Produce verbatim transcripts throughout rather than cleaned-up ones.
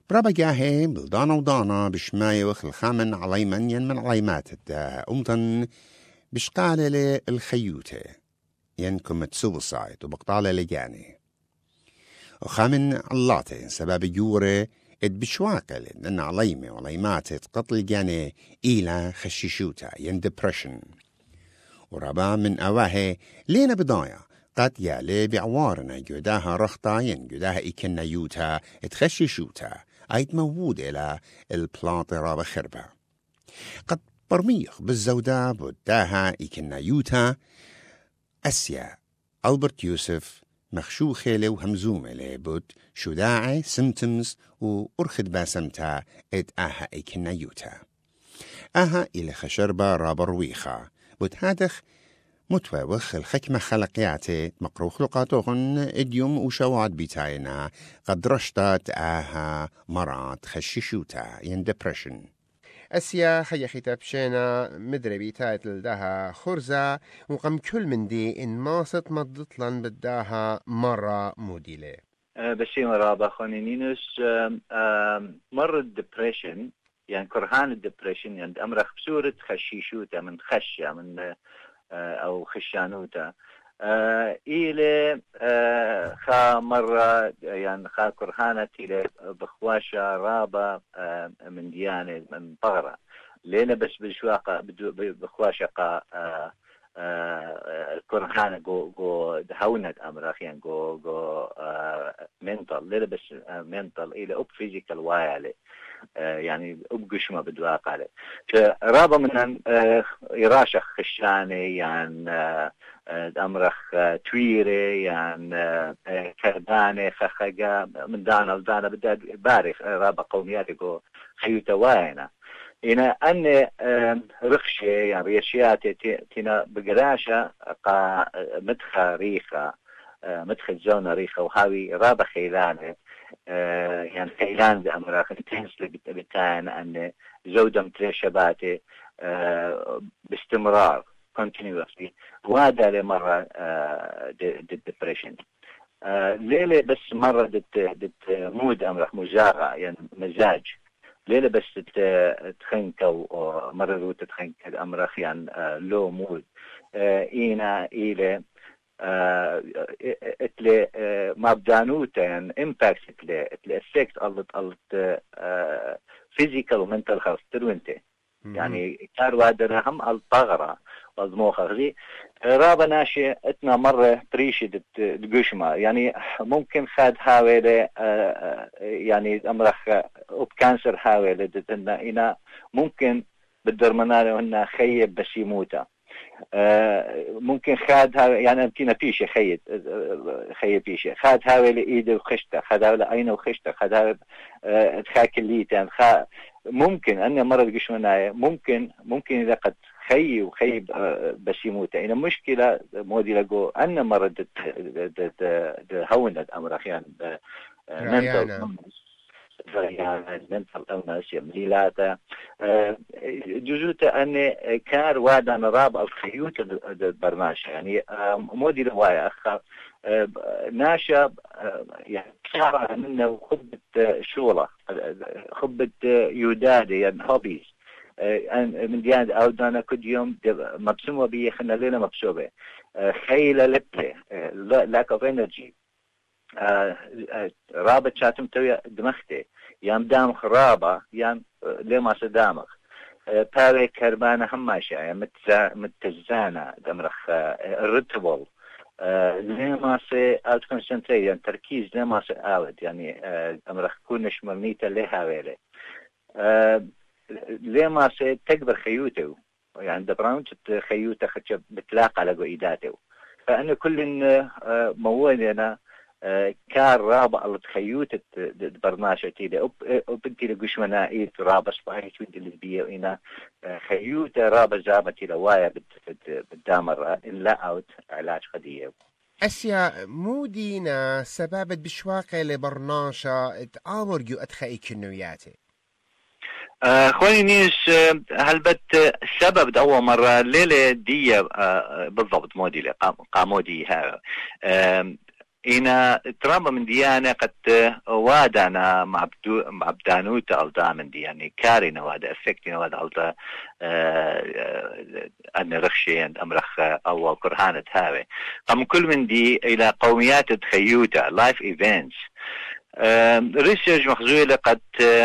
برابا جاهي بلدانا ودانا بشمايوخ الخامن عليمن ين من عليمات الداها أمطن بشقالة الخيوتة ين كمت سوبسايد وبقطالة لجاني وخامن علاته سبب جورة اد بشواقل ان عليمة وعليمات قتل جاني إلى خشيشوتا ين ديبريشن ورابا من أواهي لينا بداية قد يالي بعوارنا جداها رخطا ين جداها إكنا يوتا اتخشيشوتا ايد موود إلى البلاطة رابا خربة قد برميخ بالزودة بداها إكنا يوتا أسيا ألبرت يوسف مخشوخة له وهمزومة له بود شداعي سمتمز وأرخد باسمتا اد آها إكنا يوتا آها إلى خشربة رابا رويخة بود هادخ متووخ الحكمة خلقياتي مقروخ لقاتوهن اديوم وشواد بيتاينا قد رشتات آها مرات خشيشوتا ين ديبريشن أسيا خي خطاب شينا مدري بيتايت لداها خرزة وقم كل من دي إن ماست مضطلن بداها مرة موديلة بشي مرابا خونينينوس مرة ديبريشن يعني كرهان الديبريشن يعني أمرخ بسورة خشيشوتا من خشة من أو خشانوتا إلى خا مرة يعني خا كرهانة إلى بخواشة رابة من ديانة من طغرة لينا بس بشواقة بخواشة قا كرهانة جو جو هونت أمرخ يعني جو جو منطل لينا بس منطل إلى أب فيزيكال وايالي يعني أبقش ما بدواق عليه فرابا من إراشة خشاني يعني أمرخ تويري يعني كرداني خخجا من دانا لدانا بدأ بارخ رابا قومياتي جو خيوتا واينا إنا أن رخشة يعني ريشياتي تينا بقراشة قا مدخة ريخة مدخل زونة ريخة وهاوي رابا خيلاني آه يعني خيلان بأمراخ انتهنس لبتان أن زودة مترشباتي آه باستمرار continuously وهذا لمرة آه دي depression آه ليلة بس مرة دت دت مود أمراخ مزاغة يعني مزاج ليلة بس تخنك أو مرة رو تتخنك الأمراخ يعني آه لو مود آه إينا إلى اتلي ما بدانوتا يعني امباكت اتلي اتلي افكت الت الت فيزيكال ومنتال هيلث تروينتي يعني كارو هذا هم الطغرة والموخة غزي رابا ناشي اتنا مرة بريشة الجوشما يعني ممكن خاد هاويلة يعني امرخ اوب كانسر هاويلة دتنا انا ممكن بالدرمنالة هنا خيب بس يموتا آه ممكن خاد ها يعني أمكن بيشة خيد خيد بيشة خاد هاوي لإيده وخشته خاد هاوي لعينه وخشته خاد هاوي آه تخاك الليت يعني خا ممكن أنا مرة بقش منايا ممكن ممكن إذا قد خي وخي آه بس يموت يعني مشكلة مودي لقو أنا مرة دت دت دت هون الأمر أخيرا رأيانا يعني mental illness ميلاتا جزوتا أن كار وادا نراب الخيوط البرنامج يعني مودي رواية أخ ناشا يعني كارا منه خبة شولة خبة يودادي يعني هوبيز من ديان أو دانا كل يوم مبسومة بيه خلنا ليلة مبسومة خيلة لبلة lack of energy رابط شاتم توي دمختي يام دام خرابة يام لما صدامخ باري كربانة هماشة يعني متزانة دمرخ الرتبل لما سي اوت كونسنتريت يعني تركيز لما سي اوت يعني دمرخ كونش مرنيتا لها ويلي لما سي تكبر خيوته يعني دبراون خيوته خدش بتلاقى على قويداته فأنا كل موالينا كان رابع التخيوت البرنامج تيدا أو بنتي لقش منائيت رابع صباحي شو اللي بيه وإنا خيوت رابع زابتي لوايا بالدامر إلا أوت علاج قضية أسيا مودينا سبابت بشواقع لبرناشا تآمر جو أدخائي كنوياتي اخواني نيس هل بت السبب أول مرة ليلة دي بالضبط مودي قامودي ها إنا ترامب من ديانة قد وادنا معبدانوتا أو دامن دي يعني كارينا وادا أفكتنا وادا ألتا أن رخشي أمرخ أو كرهانة هاوي قام كل من دي إلى قوميات تخيوتا لايف إيفنتس ريسيرش مخزوية قد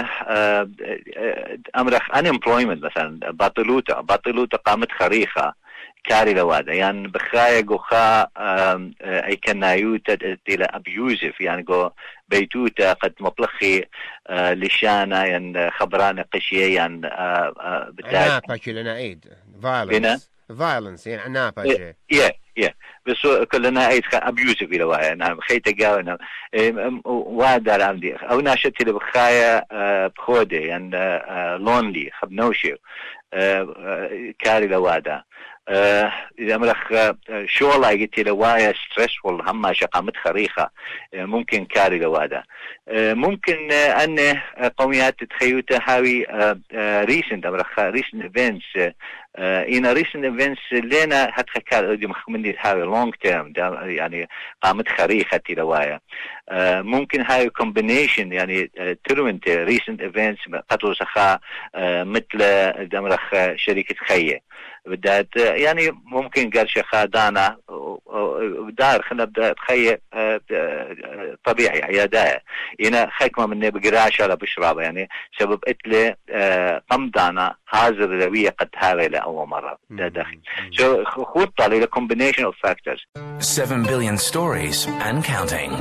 أمرخ unemployment مثلا باطلوتا باطلوتا قامت خريخة كاري لوادا يعني بخايا قوخا اي كنايوتا تيلا ابيوزيف يعني قو بيتوتا قد مطلخي لشانا يعني خبرانا قشيه يعني عنابة لنا عيد violence violence يعني عنابة yeah yeah بس كلنا عيد ابيوزيف لوايا نعم خيتا قاونا وادا العمدي او ناشتي لبخايا بخودي يعني لونلي خبنوشي كاري لوادا إذا مرخ شو الله قلت له وايا ستريسفول هم شقامت خريخة ممكن كاري لوادا ممكن أن قوميات تخيوتا هاوي ريسنت مرخ ريسنت إيفنتس إن ريسنت إيفنتس لنا هتخكار دي مخمندي هاوي لونج تيرم يعني قامت خريخة تلوايا ممكن هاي كومبينيشن يعني ترونت ريسنت إيفنتس قتلوا سخاء مثل دمرخ شركة خيه بدات يعني ممكن قال شيخا دانا دار خلنا بدأ تخيل طبيعي عيادة هنا خيكمة مني بقراش على بشرابة يعني سبب اتلي قم دانا هذا الروية قد هذا لأول مرة ده داخل so خطة لي combination of factors seven billion stories and counting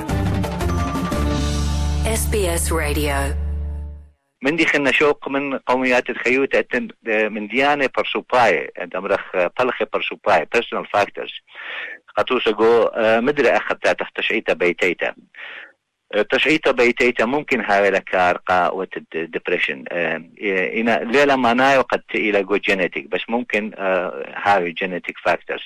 إس بي إس Radio من دي خلنا شوق من قوميات الخيوت من ديانة برسوباي أمرخ بلخ برسوباي personal factors قطوسة جو مدري أخذتها تحت تشعيتا بيتيتا تشعيتا بيتيتا ممكن هاي لكارقة والدبريشن إنا ليلة ما نايو قد إلى جو جينيتيك بس ممكن هاي جينيتيك فاكتورز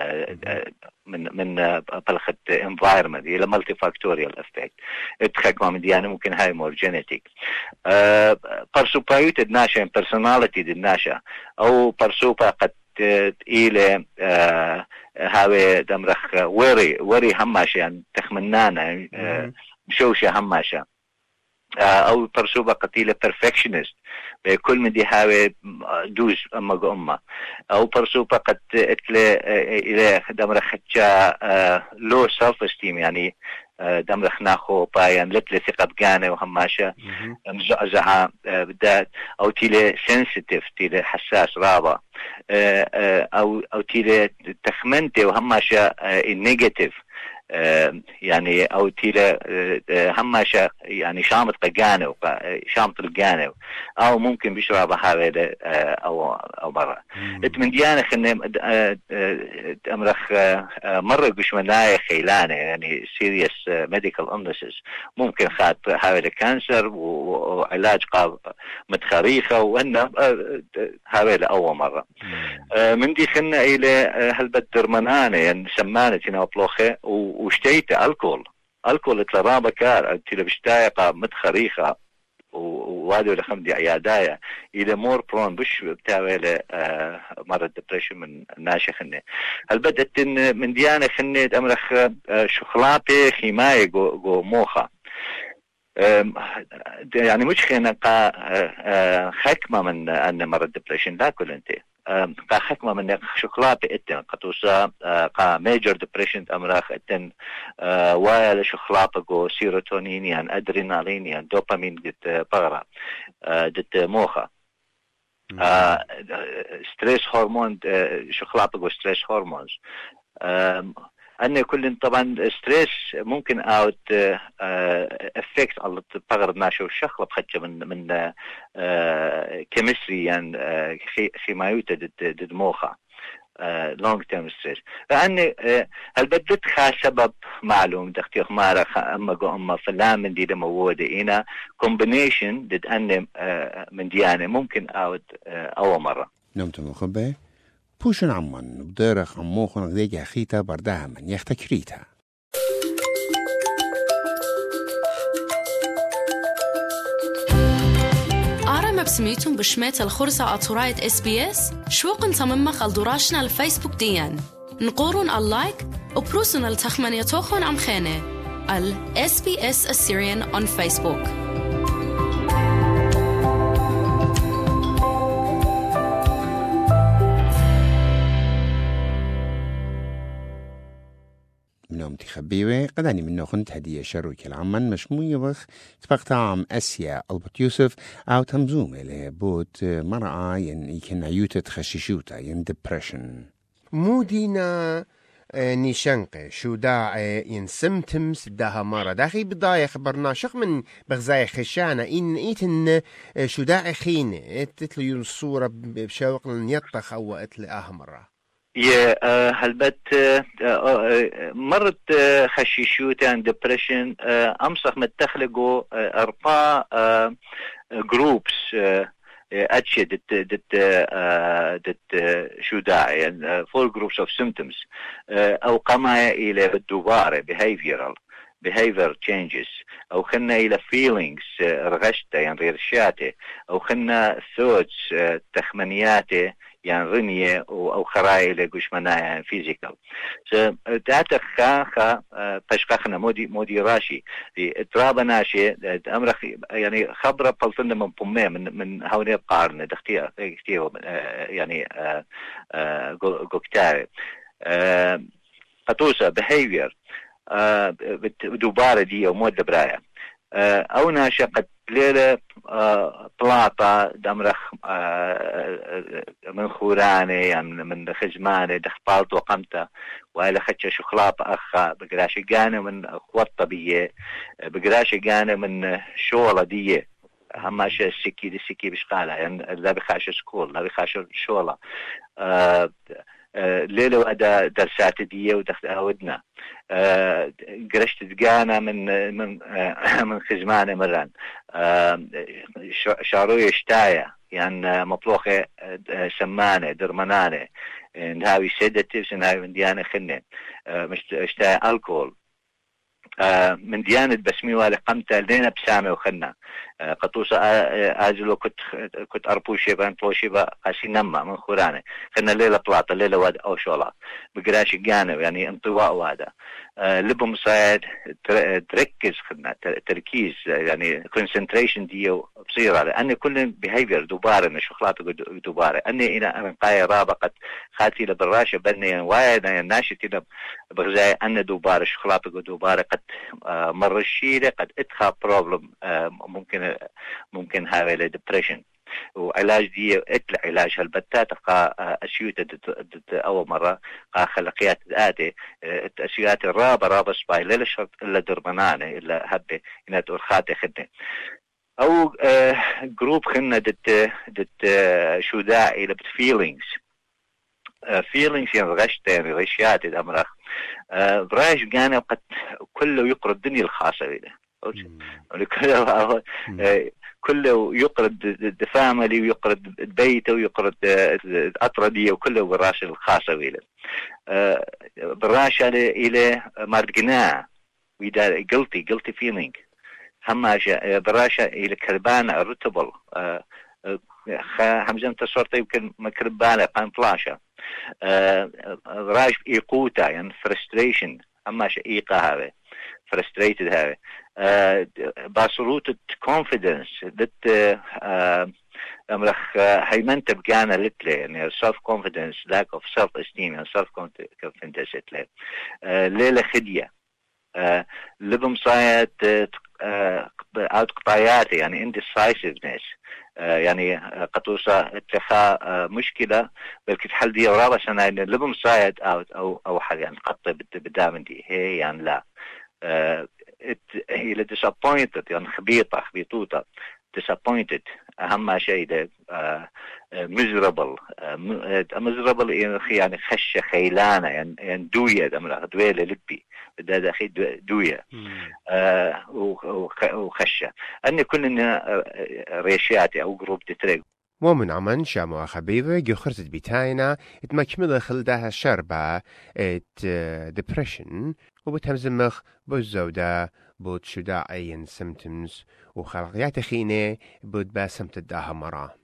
من من بلخة environment إلى multi factorial effect اتخاك من ديانة ممكن هاي more genetic برسوبايوت الناشا personality الناشا أو برسوبا قد إلى هاوي دمرخ وري وري هماش يعني تخمنانا مشوشة هماشة أو برسوبة قتيلة perfectionist كل من دي هاوي دوز أما قمة أو برسوبة قد اتلي إلى دمرخ جا low self esteem يعني دمرخ ناخو باين لتلي ثقة بقانة وهماشة مزعزعة بدات أو تيلي sensitive تيلي حساس رابع أو أو تيلي تخمنتي وهماشة negative يعني أو تيلا هماشة يعني شامت قجانة شامت الجانة أو ممكن بيشرب هذا أو أو برا من ديانة خن أمرخ مرة بشمناية خيلانة يعني serious medical illnesses ممكن خات هذا الكانسر وعلاج قاب متخريخة وأنه هذا أول مرة من دي خن إلى هالبدر منانة يعني سمانة هنا بلوخة وشتيت الكول الكول تلرابا كار تلا بشتايقة متخريخة ووادي ولا خمدي عيادايا إلى مور برون بش بتاويلة مرة ديبريشن من ناشا خنة هل بدأت من ديانة خنة أمرخ شخلاطي خيماية جو, جو موخة يعني مش خينا قا خكمة من أن مرة ديبريشن لا كل انت قا حكمة من شوكولاتة اتن قطوسا قا ميجر ديبريشن أمراخ اتن وايا شوكولاتة جو سيروتونين يعني أدرينالين يعني دوبامين دت بغرة دت موخة ستريس هرمون شوكولاتة جو ستريس هرمونز أن كل طبعا ستريس ممكن اوت افكت على البغر ناشو الشخلة بخدشه من من كيمستري يعني خيمايوتا دد موخة لونج تيرم ستريس لأن هل بدت خا سبب معلوم دختيخ مارا أما جو أما فلان من دي موجودة هنا كومبينيشن دد أن من ديانة ممكن اوت أول مرة نمت مخبئ پوشن عمان بدرخ عموخن غديجة خيتا بردها من يختكريتا آرام بسميتم بشميت الخرصة أطورايت إس بي إس شوق انتمم خلدوراشنا الفيسبوك ديان نقورون اللايك وبروسنا التخمن يتوخون عم خانه ال إس بي إس Assyrian on Facebook. منهم تخبيوه قداني منه خنت هدية شروكي العمان مش مويضخ تبقطعم أسيا ألبط يوسف أو تمزوم إليه بوت مرأة ين يكن عيوتة تخششوتا ين ديبريشن مودينا نيشنقة شو داعي ين سمتمس داها مرة داخي بداية خبرنا شخ من بغزاي خشانة إن إيتن شو داعي خين تتلو الصورة بشوق يطخ أو اتل آه مرة يا هلبت مرت خشيشوتا ديبريشن امسخ متخلقوا اربع جروبس اتشي دت دت دت شو داعي يعني فور جروبس اوف سيمبتومز او قما الى بالدوباره behavioral behavior changes او خلنا الى feelings رغشته يعني رشاته او خلنا thoughts تخمنياته يعني رنية أو خرايل لقوش منا يعني فيزيكال. تأتى خا خا بشقخنا مودي مودي راشي ترابا ناشي أمر يعني خبرة بلطنا من بومة من من هوني قارن دختيا دختيا يعني قوكتاري قطوسة behavior دوبارة دي أو مود برايا أو ناشا قد ليلة بلاطة دمرخ من خوراني يعني من خزماني دخبالت وقمته وإلى خدش شخلاط أخا بقراش جانا من خوطة بيه بقراش جانا من شولة ديه هماش السكي دي السكي بشقالة يعني لا بخاش سكول لا بخاش شولة أه أه ليلة وأدا درسات ديه ودخل أودنا أه قرشت دقانا من من أه من خزمانة مران أه شاروية شتاية يعني مطلوخة سمانة درمانانة نهاوي سيداتيفز نهاوي من ديانة خنة أه مش شتاية الكول أه من ديانة بسمي والي قمتها لدينا بسامة وخنا أه قطوسة آجلو كنت كنت أربوشي بان طوشي با قاسي نما من خورانة خنا ليلة بلاطة ليلة واد أو شولا بقراشي قانو يعني انطواء وادا أه لبهم صايد تركز خنا تركيز يعني concentration ديو بصيرة لأني كل behavior دوبارة شخلاته دوبارة أني إنا أنقاية رابقة خاتي لبراشة بني وايد ناشتي بغزاي أن دوبارة شخلاته دوبارة قد آه مر الشيلة قد اتخا بروبلم آه ممكن ممكن هذا الدبريشن وعلاج دي اتل علاج هالبتات قا اشيوت اول مره قا خلقيات ذاتي الاشياء الرابه رابه سباي لا شرط الا درمانانه الا هبه انها ترخاتي خدنه او آه جروب خلنا دت دت آه شو داعي لبت فيلينجز فيلينجز يعني غشت يعني غشيات الامر آه رايش قانا قد كله يقرأ الدنيا الخاصة بيه كله كله يقرأ الفاميلي ويقرأ بيته ويقرأ الأطردية وكله بالراش الخاصة بيه آه بالراش إلى مارجنا ويدا guilty guilty feeling هماشة براشة إلى كربانة الرتبل آه همزن تصورت يمكن مكربانة قان فلاشة آه راش إيقوتا يعني frustration هماشة إيقا هذا frustrated هذا آه باسروت confidence دت آه أمرخ هيمنت بقانا لتلي يعني self confidence lack of self esteem يعني self confidence لتلي آه ليلة خدية آه لبم صايد آه out قطاياتي يعني indecisiveness آه يعني قطوسة اتخاء آه مشكلة بلكي تحل دي ورابع سنة يعني لبم صايد out أو أو حاجة يعني قطة بدامن دي هي يعني لا آه هي disappointed يعني خبيطة خبيطوطة disappointed أهم شيء ده آه miserable آه miserable يعني خشة خيلانة يعني, يعني دوية ده دويلة لبي ده ده خي دوية آه وخشة أني كلنا ريشياتي أو جروب تتريق ومن عمان شامو خبيبة جخرت بيتاينا اتمكمل خلدها شربة ات depression وبتهمزمخ بوزودة بود شداعين symptoms وخلقيات خينة بود باسمت الداها مرة